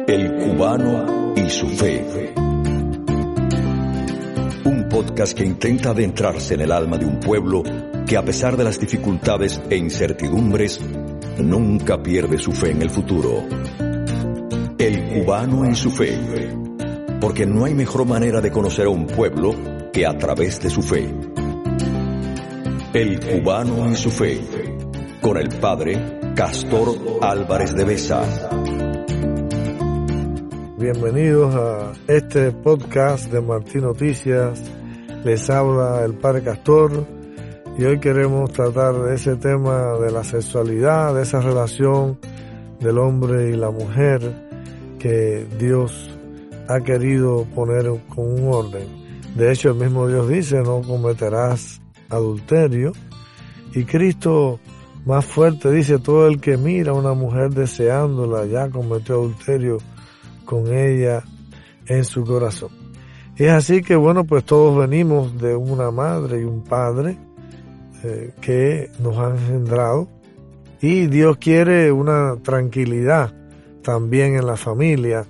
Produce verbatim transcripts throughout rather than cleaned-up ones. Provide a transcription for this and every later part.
El cubano y su fe. Un podcast que intenta adentrarse en el alma de un pueblo que, a pesar de las dificultades e incertidumbres, nunca pierde su fe en el futuro. El cubano y su fe. Porque no hay mejor manera de conocer a un pueblo que a través de su fe. El cubano y su fe. Con el padre Castor Álvarez de Besa. Bienvenidos a este podcast de Martín Noticias. Les habla el padre Castor y hoy queremos tratar de ese tema de la sexualidad, de esa relación del hombre y la mujer que Dios ha querido poner con un orden. De hecho, el mismo Dios dice: no cometerás adulterio. Y Cristo, más fuerte, dice: todo el que mira a una mujer deseándola ya cometió adulterio con ella en su corazón. Y es así que, bueno, pues todos venimos de una madre y un padre eh, que nos han engendrado, y Dios quiere una tranquilidad también en la familia.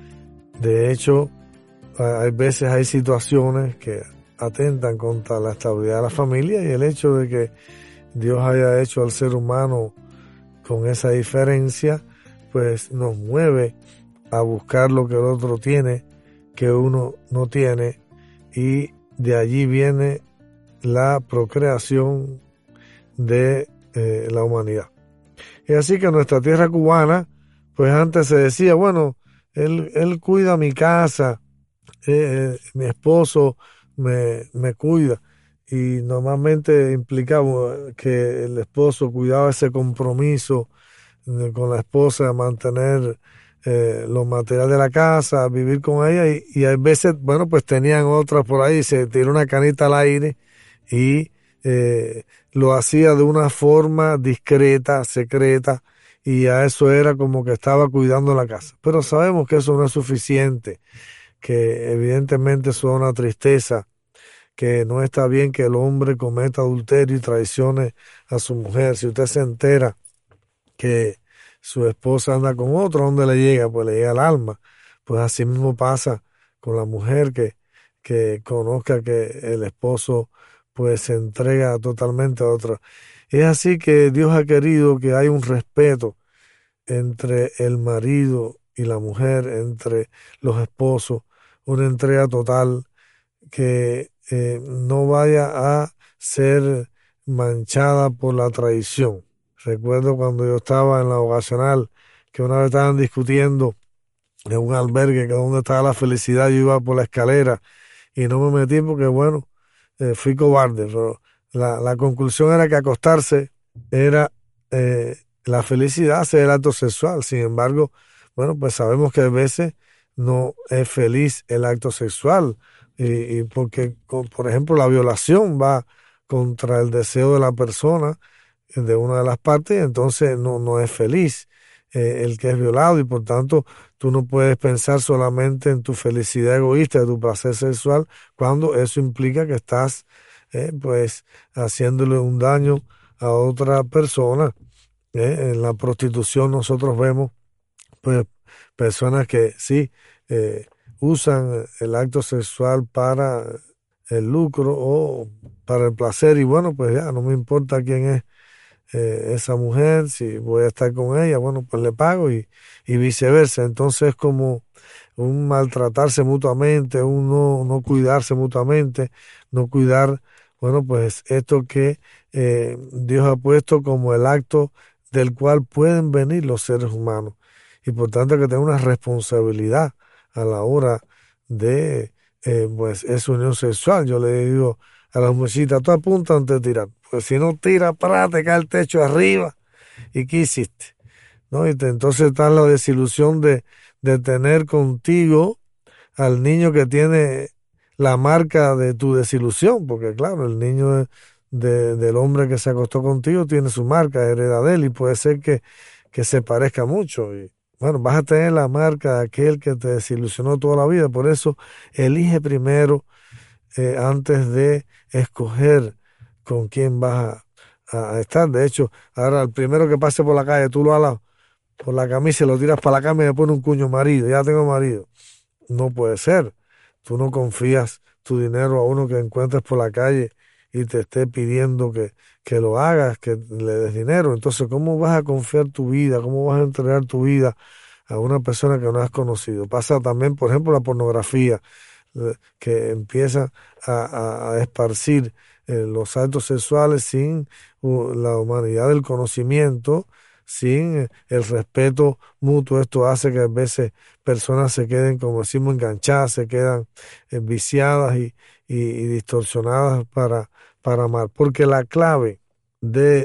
De hecho, hay veces hay situaciones que atentan contra la estabilidad de la familia, y el hecho de que Dios haya hecho al ser humano con esa diferencia, pues nos mueve a buscar lo que el otro tiene, que uno no tiene, y de allí viene la procreación de eh, la humanidad. Y así que en nuestra tierra cubana, pues antes se decía, bueno, él, él cuida mi casa, eh, eh, mi esposo me, me cuida, y normalmente implicaba que el esposo cuidaba ese compromiso eh, con la esposa de mantener Eh, los materiales de la casa, vivir con ella, y, y a veces, bueno, pues tenían otras por ahí, se tiró una canita al aire y eh, lo hacía de una forma discreta, secreta, y a eso era como que estaba cuidando la casa. Pero sabemos que eso no es suficiente, que evidentemente eso es una tristeza, que no está bien que el hombre cometa adulterio y traicione a su mujer. Si usted se entera que su esposa anda con otro, ¿dónde le llega? Pues le llega al alma. Pues así mismo pasa con la mujer que, que conozca que el esposo pues se entrega totalmente a otro. Es así que Dios ha querido que haya un respeto entre el marido y la mujer, entre los esposos, una entrega total que eh, no vaya a ser manchada por la traición. Recuerdo cuando yo estaba en la vocacional, que una vez estaban discutiendo en un albergue que donde estaba la felicidad. Yo iba por la escalera y no me metí porque, bueno, eh, fui cobarde, pero la, la conclusión era que acostarse era eh, la felicidad, hacer el acto sexual. Sin embargo, bueno, pues sabemos que a veces no es feliz el acto sexual, y, y porque, por ejemplo, la violación va contra el deseo de la persona, de una de las partes, y entonces no, no es feliz eh, el que es violado, y por tanto tú no puedes pensar solamente en tu felicidad egoísta, de tu placer sexual, cuando eso implica que estás eh, pues haciéndole un daño a otra persona. Eh. En la prostitución nosotros vemos pues personas que sí eh, usan el acto sexual para el lucro o para el placer, y bueno, pues ya no me importa quién es Eh, esa mujer, si voy a estar con ella, bueno, pues le pago, y, y viceversa. Entonces es como un maltratarse mutuamente, un no, no cuidarse mutuamente, no cuidar, bueno, pues esto que eh, Dios ha puesto como el acto del cual pueden venir los seres humanos, y por tanto que tenga una responsabilidad a la hora de eh, pues esa unión sexual. Yo le digo a las muchachitas: tú apunta antes de tirar, pues si no tira, para, te cae el techo arriba, ¿y qué hiciste? ¿No? Y te, entonces está la desilusión de, de tener contigo al niño que tiene la marca de tu desilusión, porque claro, el niño de, de, del hombre que se acostó contigo tiene su marca, hereda de él, y puede ser que, que se parezca mucho, y bueno, vas a tener la marca de aquel que te desilusionó toda la vida. Por eso elige primero eh, antes de escoger con quién vas a, a estar. De hecho, ahora el primero que pase por la calle, tú lo alas, por la camisa y lo tiras para la cama y le pones un cuño marido, ya tengo marido. No puede ser. Tú no confías tu dinero a uno que encuentres por la calle y te esté pidiendo que, que lo hagas, que le des dinero. Entonces, ¿cómo vas a confiar tu vida? ¿Cómo vas a entregar tu vida a una persona que no has conocido? Pasa también, por ejemplo, la pornografía, eh, que empieza a, a, a esparcir eh, los actos sexuales sin uh, la humanidad del conocimiento, sin eh, el respeto mutuo. Esto hace que a veces personas se queden, como decimos, enganchadas, se quedan eh, viciadas y, y, y distorsionadas para, para amar. Porque la clave de,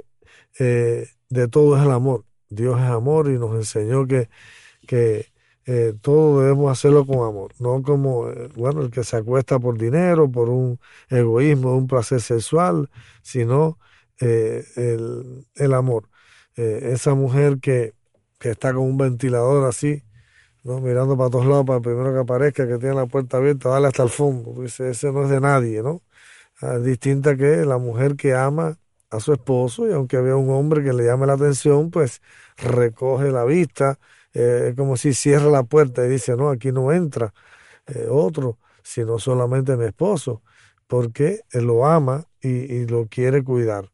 eh, de todo es el amor. Dios es amor y nos enseñó que, que eh, todo debemos hacerlo con amor, no como, eh, bueno, el que se acuesta por dinero, por un egoísmo, un placer sexual, sino eh, el, el amor. Eh, esa mujer que, que está con un ventilador así, ¿no? Mirando para todos lados, para el primero que aparezca, que tiene la puerta abierta, dale hasta el fondo. Dice, ese no es de nadie, ¿no? Ah, es distinta que la mujer que ama a su esposo y aunque vea un hombre que le llame la atención, pues recoge la vista, eh, es como si cierra la puerta y dice, no, aquí no entra eh, otro, sino solamente mi esposo, porque él lo ama y, y lo quiere cuidar.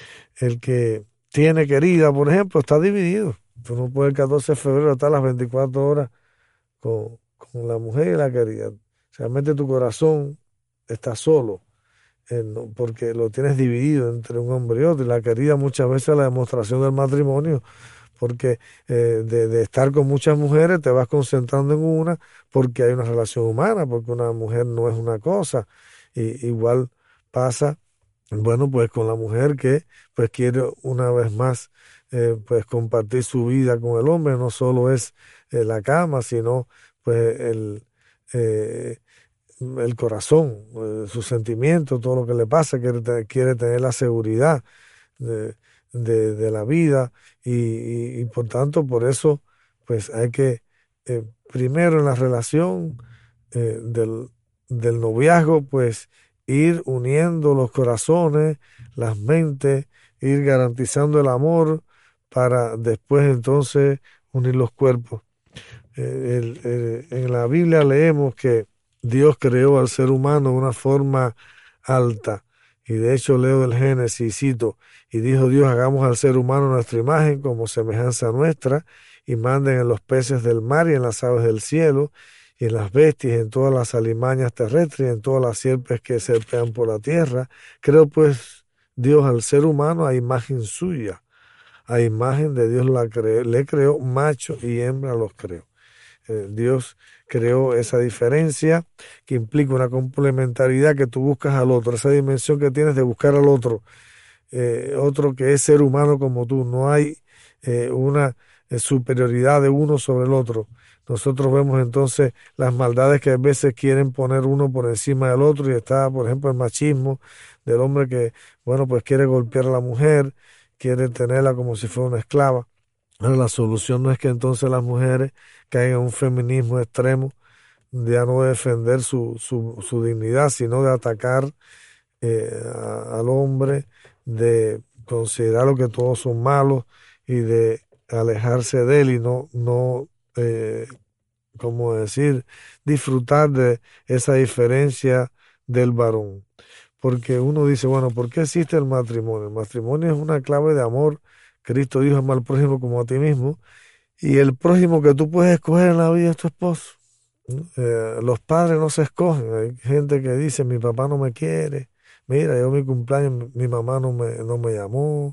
El que tiene querida, por ejemplo, está dividido. Tú no puedes el catorce de febrero estar las veinticuatro horas con, con la mujer y la querida. Realmente tu corazón está solo, eh, no, porque lo tienes dividido entre un hombre y otro. Y la querida muchas veces es la demostración del matrimonio, porque eh, de, de estar con muchas mujeres te vas concentrando en una, porque hay una relación humana, porque una mujer no es una cosa. Y igual pasa, bueno, pues con la mujer que pues quiere una vez más eh, pues compartir su vida con el hombre. No solo es eh, la cama, sino pues el, eh, el corazón, eh, sus sentimientos, todo lo que le pasa, quiere, te- quiere tener la seguridad de, de, de la vida y, y- y por tanto por eso pues hay que eh, primero en la relación eh, del, del noviazgo pues ir uniendo los corazones, las mentes, ir garantizando el amor para después entonces unir los cuerpos. Eh, el- el- en la Biblia leemos que Dios creó al ser humano de una forma alta. Y de hecho leo el Génesis y cito, y dijo Dios, hagamos al ser humano nuestra imagen como semejanza nuestra, y manden en los peces del mar y en las aves del cielo, y en las bestias, y en todas las alimañas terrestres, y en todas las sierpes que serpean por la tierra. Creo pues Dios al ser humano a imagen suya, a imagen de Dios la creó, le creó, macho y hembra los creó. Eh, Dios creó esa diferencia que implica una complementariedad que tú buscas al otro, esa dimensión que tienes de buscar al otro, eh, otro que es ser humano como tú. No hay eh, una eh, superioridad de uno sobre el otro. Nosotros vemos entonces las maldades que a veces quieren poner uno por encima del otro y está, por ejemplo, el machismo del hombre que, bueno, pues quiere golpear a la mujer, quiere tenerla como si fuera una esclava. Ahora, la solución no es que entonces las mujeres caigan en un feminismo extremo, de ya no defender su, su, su dignidad, sino de atacar eh, a- al hombre, de considerar que todos son malos y de alejarse de él y no, no eh, como decir, disfrutar de esa diferencia del varón. Porque uno dice, bueno, ¿por qué existe el matrimonio? El matrimonio es una clave de amor. Cristo dijo, ama al prójimo como a ti mismo. Y el prójimo que tú puedes escoger en la vida es tu esposo. ¿No? Eh, los padres no se escogen. Hay gente que dice, mi papá no me quiere. Mira, yo mi cumpleaños, mi, mi mamá no me, no me llamó.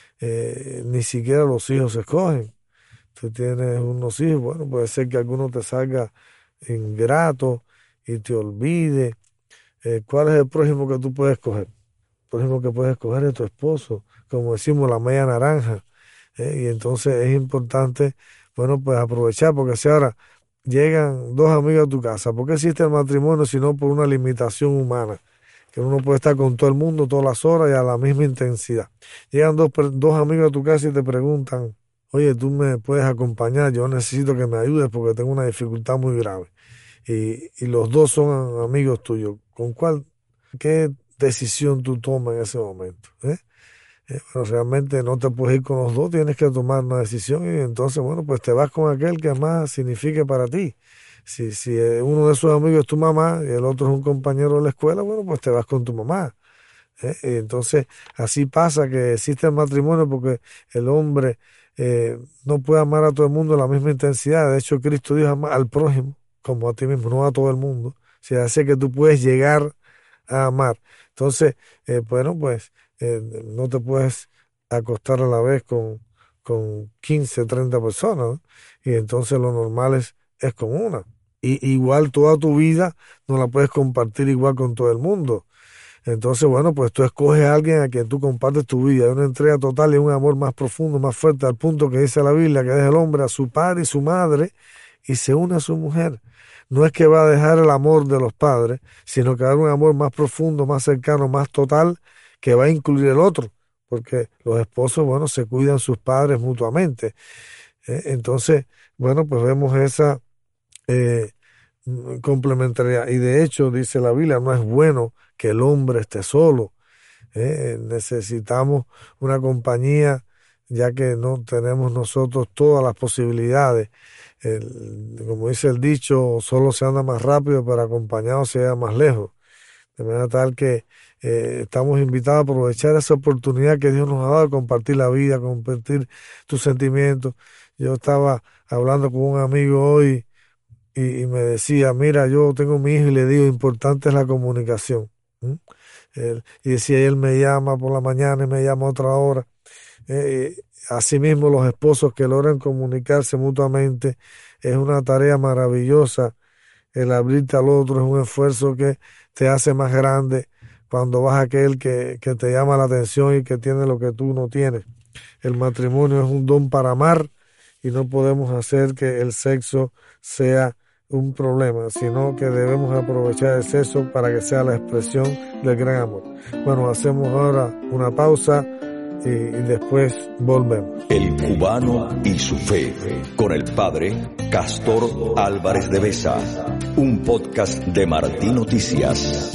Eh, ni siquiera los hijos se escogen. Tú tienes unos hijos, bueno, puede ser que alguno te salga ingrato y te olvide. Eh, ¿cuál es el prójimo que tú puedes escoger? El prójimo que puedes escoger es tu esposo, como decimos, la media naranja. ¿Eh? Y entonces es importante, bueno, pues aprovechar, porque si ahora llegan dos amigos a tu casa, ¿por qué existe el matrimonio si no por una limitación humana? Que uno puede estar con todo el mundo todas las horas y a la misma intensidad. Llegan dos, per- dos amigos a tu casa y te preguntan, oye, tú me puedes acompañar, yo necesito que me ayudes porque tengo una dificultad muy grave. Y, y los dos son amigos tuyos. ¿Con cuál, qué decisión tú tomas en ese momento? ¿Eh? Eh, pero realmente no te puedes ir con los dos, tienes que tomar una decisión y entonces, bueno, pues te vas con aquel que más signifique para ti. Si, si eh, uno de sus amigos es tu mamá y el otro es un compañero de la escuela, bueno, pues te vas con tu mamá. ¿eh? Y entonces, así pasa que existe el matrimonio porque el hombre eh, no puede amar a todo el mundo a la misma intensidad. De hecho, Cristo dijo ama al prójimo como a ti mismo, no a todo el mundo. O sea, hace que tú puedes llegar a amar. Entonces, eh, bueno, pues eh, no te puedes acostar a la vez con, con quince, treinta personas, ¿no? Y entonces lo normal es, es con una. Y igual toda tu vida no la puedes compartir igual con todo el mundo. Entonces, bueno, pues tú escoges a alguien a quien tú compartes tu vida. Hay una entrega total y un amor más profundo, más fuerte, al punto que dice la Biblia, que deja el hombre a su padre y su madre y se une a su mujer. No es que va a dejar el amor de los padres, sino que va a dar un amor más profundo, más cercano, más total, que va a incluir el otro. Porque los esposos, bueno, se cuidan sus padres mutuamente. ¿eh? Entonces, bueno, pues vemos esa eh, complementariedad. Y de hecho, dice la Biblia, no es bueno que el hombre esté solo. ¿eh? Necesitamos una compañía, ya que no tenemos nosotros todas las posibilidades. El, como dice el dicho, solo se anda más rápido, pero acompañado se llega más lejos. De manera tal que eh, estamos invitados a aprovechar esa oportunidad que Dios nos ha dado de compartir la vida, compartir tus sentimientos. Yo estaba hablando con un amigo hoy y, y me decía, mira, yo tengo mi hijo y le digo, importante es la comunicación. ¿Mm? Él, y decía, él me llama por la mañana y me llama a otra hora. Eh, asimismo, los esposos que logran comunicarse mutuamente es una tarea maravillosa. El abrirte al otro es un esfuerzo que te hace más grande cuando vas a aquel que, que te llama la atención y que tiene lo que tú no tienes. El matrimonio es un don para amar y no podemos hacer que el sexo sea un problema, sino que debemos aprovechar el sexo para que sea la expresión del gran amor. Bueno, hacemos ahora una pausa y, y después volvemos. El cubano y su fe, con el padre Castor Álvarez de Besa, un podcast de Martín Noticias.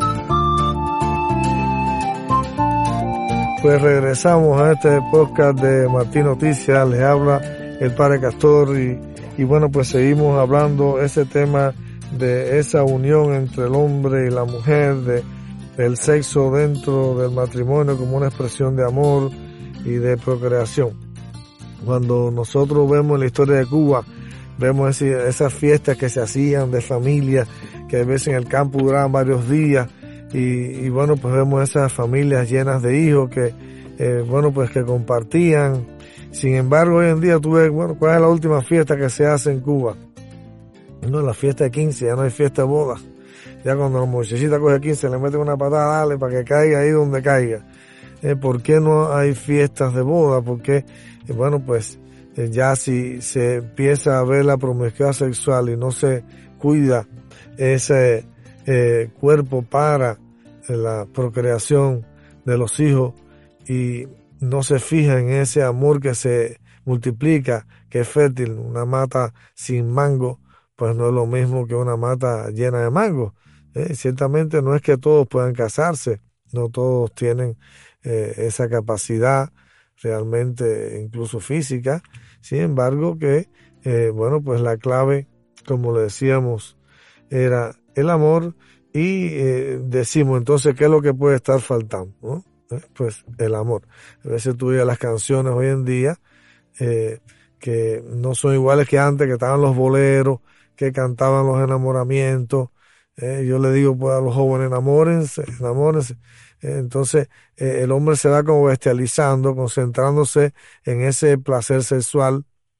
Pues regresamos a este podcast de Martín Noticias, les habla el padre Castor y, y bueno, pues seguimos hablando ese tema de esa unión entre el hombre y la mujer, de el sexo dentro del matrimonio como una expresión de amor y de procreación. Cuando nosotros vemos la historia de Cuba, vemos ese, esas fiestas que se hacían de familia, que a veces en el campo duraban varios días, y, y bueno, pues vemos esas familias llenas de hijos que, eh, bueno, pues que compartían. Sin embargo, hoy en día tú ves, bueno, ¿cuál es la última fiesta que se hace en Cuba? No, la fiesta de quince, ya no hay fiesta de boda. Ya cuando la muchachita coge quince, le meten una patada, dale, para que caiga ahí donde caiga. Eh, ¿Por qué no hay fiestas de boda? Porque, eh, bueno, pues eh, ya si se empieza a ver la promiscuidad sexual y no se cuida ese eh, cuerpo para eh, la procreación de los hijos y no se fija en ese amor que se multiplica, que es fértil, una mata sin mango, pues no es lo mismo que una mata llena de mango. Eh, ciertamente no es que todos puedan casarse, no todos tienen eh, esa capacidad realmente incluso física, sin embargo que, eh, bueno, pues la clave, como le decíamos, era el amor y eh, decimos entonces qué es lo que puede estar faltando, ¿no? Eh, pues el amor. A veces tú oyes las canciones hoy en día eh, que no son iguales que antes, que estaban los boleros, que cantaban los enamoramientos. Eh, yo le digo pues a los jóvenes, enamórense, enamórense. Eh, entonces eh, el hombre se va como bestializando, concentrándose en ese placer sexual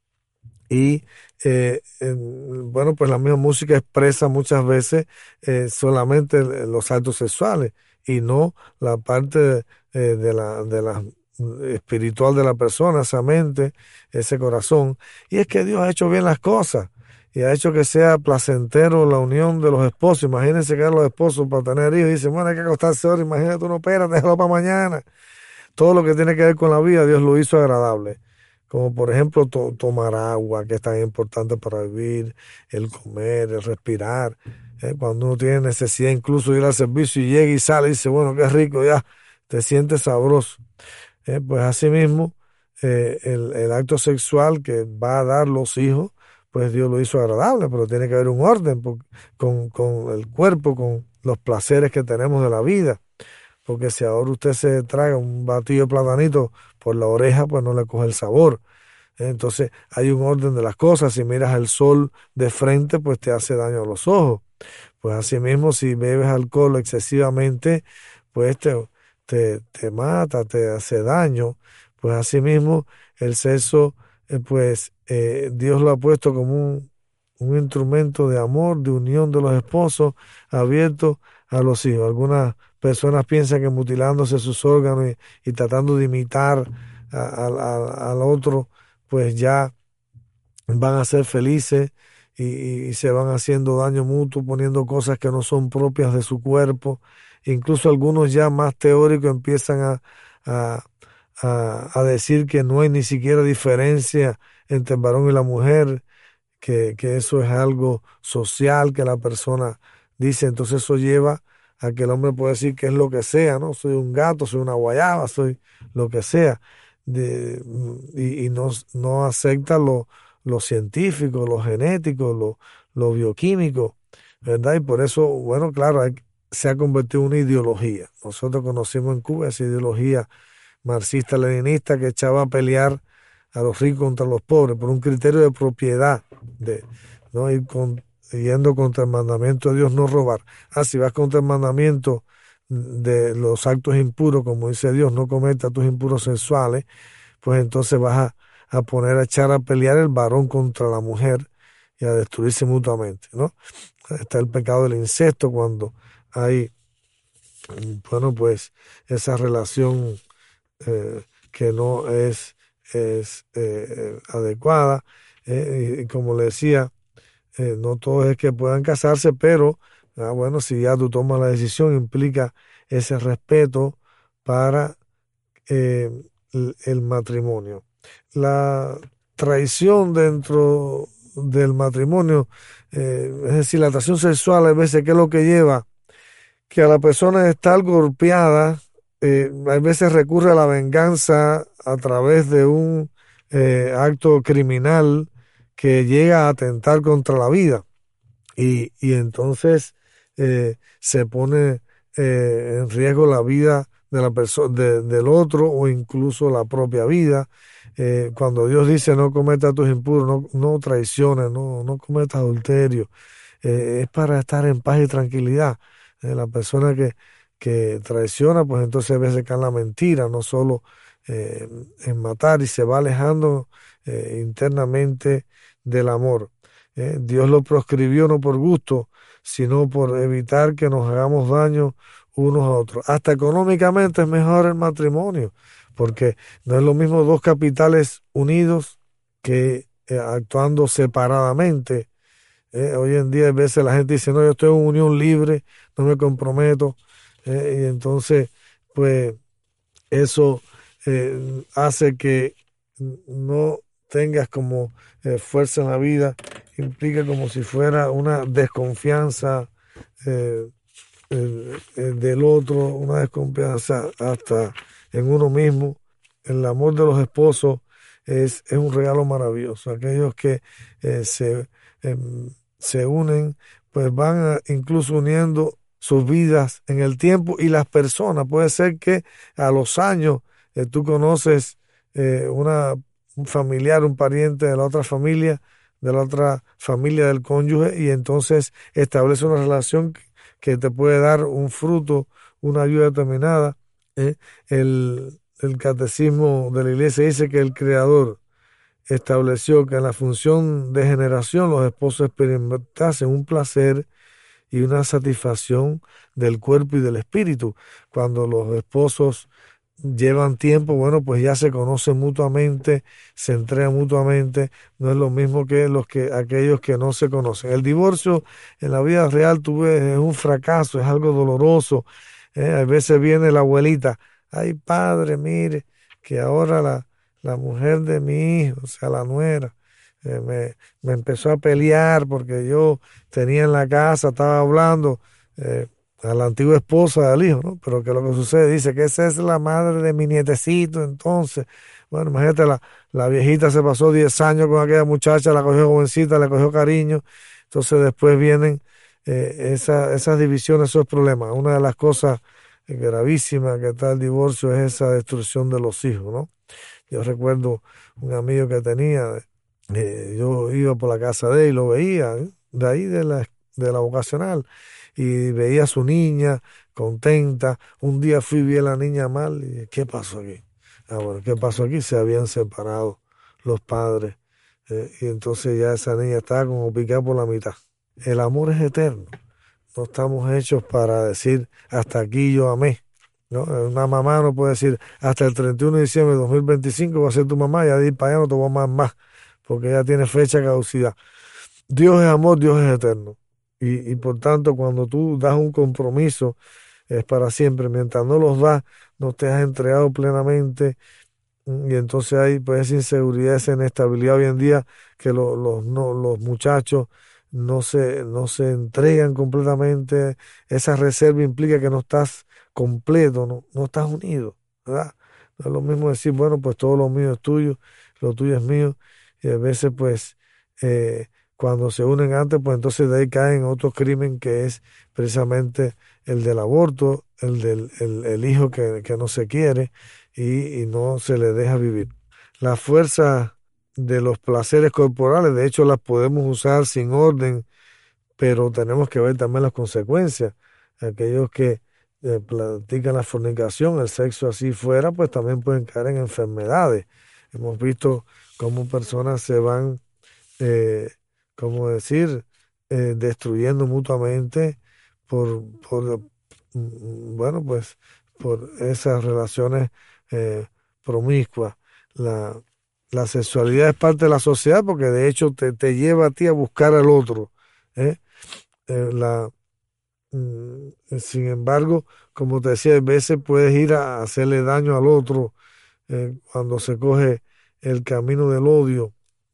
y eh, en, bueno, pues la misma música expresa muchas veces eh, solamente los actos sexuales y no la parte eh, de la de la espiritual de la persona, esa mente, ese corazón. Y es que Dios ha hecho bien las cosas y ha hecho que sea placentero la unión de los esposos. Imagínense que los esposos para tener hijos dicen, bueno, hay que acostarse ahora, imagínate, tú no esperas, déjalo para mañana. Todo lo que tiene que ver con la vida, Dios lo hizo agradable. Como por ejemplo to tomar agua, que es tan importante para vivir, el comer, el respirar. Eh, cuando uno tiene necesidad incluso de ir al servicio y llega y sale y dice, bueno, qué rico, ya te sientes sabroso. Eh, pues asimismo, eh, el, el acto sexual que va a dar los hijos, pues Dios lo hizo agradable, pero tiene que haber un orden por- con, con el cuerpo, con los placeres que tenemos de la vida. Porque si ahora usted se traga un batido de platanito por la oreja, pues no le coge el sabor. Entonces hay un orden de las cosas. Si miras el sol de frente, pues te hace daño a los ojos. Pues asimismo, si bebes alcohol excesivamente, pues te, te, te mata, te hace daño. Pues asimismo, el sexo, eh, pues eh, Dios lo ha puesto como un, un instrumento de amor, de unión de los esposos, abierto a los hijos. Algunas personas piensan que mutilándose sus órganos y, y tratando de imitar a- a- a- al otro, pues ya van a ser felices y, y- y se van haciendo daño mutuo, poniendo cosas que no son propias de su cuerpo. Incluso algunos ya más teóricos empiezan a, a, a- a decir que no hay ni siquiera diferencia entre el varón y la mujer, que, que eso es algo social que la persona dice. Entonces eso lleva a que el hombre puede decir que es lo que sea, ¿no? Soy un gato, soy una guayaba, soy lo que sea. De, y, y no, no acepta lo, lo científico, lo genético, lo, lo bioquímico, ¿verdad? Y por eso, bueno, claro, hay- se ha convertido en una ideología. Nosotros conocimos en Cuba esa ideología marxista-leninista que echaba a pelear a los ricos contra los pobres por un criterio de propiedad, de no ir con, yendo contra el mandamiento de Dios, no robar. Ah, si vas contra el mandamiento de los actos impuros, como dice Dios, no cometa actos impuros sexuales, pues entonces vas a, a poner a echar a pelear el varón contra la mujer y a destruirse mutuamente, ¿no? Está el pecado del incesto cuando hay, bueno, pues esa relación eh, que no es, es eh, adecuada. Eh, y como le decía, eh, no todo es que puedan casarse, pero ah, bueno, si ya tú tomas la decisión, implica ese respeto para eh, el, el matrimonio. La traición dentro del matrimonio, eh, es decir, la atracción sexual, a veces, ¿qué es lo que lleva? Que a la persona estar golpeada, eh, a veces recurre a la venganza a través de un eh, acto criminal que llega a atentar contra la vida y, y entonces eh, se pone eh, en riesgo la vida de la persona de- del otro o incluso la propia vida. Eh, cuando Dios dice no cometas tus impuros, no, no traiciones, no, no cometas adulterio, eh, es para estar en paz y tranquilidad. Eh, la persona que, que traiciona, pues entonces a veces cae en la mentira, no solo eh, en matar y se va alejando eh, internamente del amor. Eh, Dios lo proscribió no por gusto, sino por evitar que nos hagamos daño unos a otros. Hasta económicamente es mejor el matrimonio, porque no es lo mismo dos capitales unidos que eh, actuando separadamente. Eh, hoy en día a veces la gente dice, no, yo estoy en unión libre, no me comprometo. Eh, y entonces, pues eso eh, hace que no tengas como eh, fuerza en la vida, implica como si fuera una desconfianza eh, eh, eh, del otro, una desconfianza hasta en uno mismo. El amor de los esposos es, es un regalo maravilloso. Aquellos que eh, se, em, se unen, pues van a- incluso uniendo sus vidas en el tiempo y las personas. Puede ser que a los años eh, tú conoces eh, una, un familiar, un pariente de la otra familia, de la otra familia del cónyuge, y entonces establece una relación que te puede dar un fruto, una ayuda determinada. ¿eh? El, el catecismo de la iglesia dice que el Creador estableció que en la función de generación los esposos experimentasen un placer y una satisfacción del cuerpo y del espíritu. Cuando los esposos llevan tiempo, bueno, pues ya se conocen mutuamente, se entregan mutuamente, no es lo mismo que los que aquellos que no se conocen. El divorcio en la vida real, tú ves, es un fracaso, es algo doloroso. ¿eh? A veces viene la abuelita, ay padre, mire, que ahora la, la mujer de mi hijo, o sea, la nuera, eh, me, me empezó a pelear porque yo tenía en la casa, estaba hablando. eh, a la antigua esposa del hijo, ¿no? Pero que lo que sucede, dice que esa es la madre de mi nietecito, entonces, bueno, imagínate, la, la viejita se pasó diez años con aquella muchacha, la cogió jovencita, le cogió cariño, entonces después vienen eh, esa, esas divisiones, esos problemas. Una de las cosas gravísimas que está el divorcio es esa destrucción de los hijos, ¿no? Yo recuerdo un amigo que tenía, eh, yo iba por la casa de él y lo veía, ¿eh? de ahí de la, de la vocacional, y veía a su niña contenta. Un día fui y vi a la niña mal y dije, ¿qué pasó aquí? Ah, bueno, ¿qué pasó aquí? Se habían separado los padres, eh, y entonces ya esa niña estaba como picada por la mitad. El amor es eterno. No estamos hechos para decir, hasta aquí yo amé, ¿no? Una mamá no puede decir, hasta el treinta y uno de diciembre de dos mil veinticinco va a ser tu mamá, ya de ir para allá no te voy a amar más, porque ya tiene fecha de caducidad. Dios es amor, Dios es eterno. Y, y por tanto, cuando tú das un compromiso, es para siempre. Mientras no los das, no te has entregado plenamente, y entonces hay pues esa inseguridad, esa inestabilidad hoy en día, que lo, los, no, los muchachos no se, no se entregan completamente. Esa reserva implica que no estás completo, no, no estás unido, ¿verdad? No es lo mismo decir, bueno, pues todo lo mío es tuyo, lo tuyo es mío, y a veces pues eh, cuando se unen antes, pues entonces de ahí caen otro crimen, que es precisamente el del aborto, el del el, el hijo que, que no se quiere y, y no se le deja vivir. La fuerza de los placeres corporales, de hecho, las podemos usar sin orden, pero tenemos que ver también las consecuencias. Aquellos que eh, practican la fornicación, el sexo así fuera, pues también pueden caer en enfermedades. Hemos visto cómo personas se van, eh, ¿cómo decir?, eh, destruyendo mutuamente por, por, bueno, pues, por esas relaciones eh, promiscuas. La La sexualidad es parte de la sociedad, porque de hecho te, te lleva a ti a buscar al otro, ¿eh? Eh, la, mm, sin embargo, como te decía, a veces puedes ir a hacerle daño al otro eh, cuando se coge el camino del odio.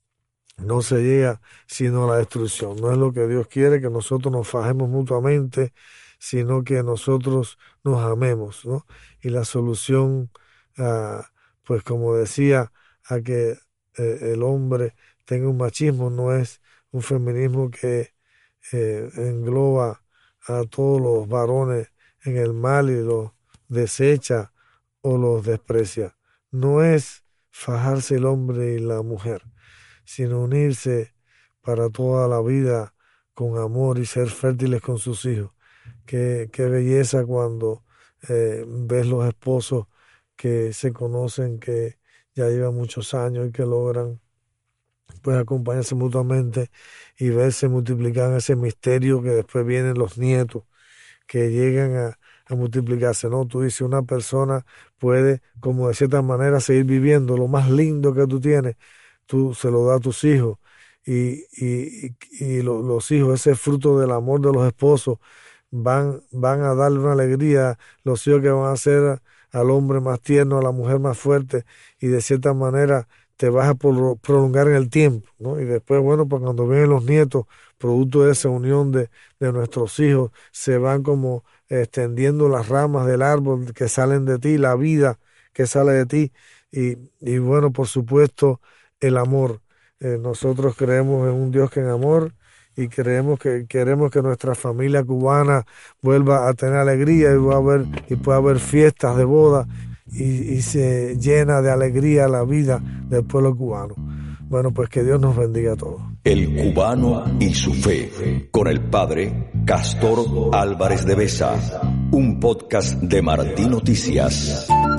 No se llega sino a la destrucción. No es lo que Dios quiere, que nosotros nos fajemos mutuamente, sino que nosotros nos amemos, ¿no? Y la solución, ah, pues como decía, a que eh, el hombre tenga un machismo, no es un feminismo que eh, engloba a todos los varones en el mal y los desecha o los desprecia. No es fajarse el hombre y la mujer, sino unirse para toda la vida con amor y ser fértiles con sus hijos. Qué, qué belleza cuando eh, ves los esposos que se conocen, que ya llevan muchos años y que logran pues acompañarse mutuamente y verse multiplicar en ese misterio, que después vienen los nietos que llegan a, a multiplicarse, ¿no? Tú dices, una persona puede, como de cierta manera, seguir viviendo lo más lindo que tú tienes, tú se lo das a tus hijos, y, y, y, y lo, los hijos, ese fruto del amor de los esposos, van, van a darle una alegría, los hijos que van a ser al hombre más tierno, a la mujer más fuerte, y de cierta manera te vas a prolongar en el tiempo, ¿no? Y después, bueno, pues cuando vienen los nietos, producto de esa unión de, de nuestros hijos, se van como extendiendo las ramas del árbol que salen de ti, la vida que sale de ti, y, y bueno, por supuesto, el amor. Eh, nosotros creemos en un Dios que en amor, y creemos que queremos que nuestra familia cubana vuelva a tener alegría, y, va a haber, y pueda haber fiestas de boda, y, y se llena de alegría la vida del pueblo cubano. Bueno, pues que Dios nos bendiga a todos. El cubano y su fe, con el padre Castor Álvarez de Besa, un podcast de Martí Noticias.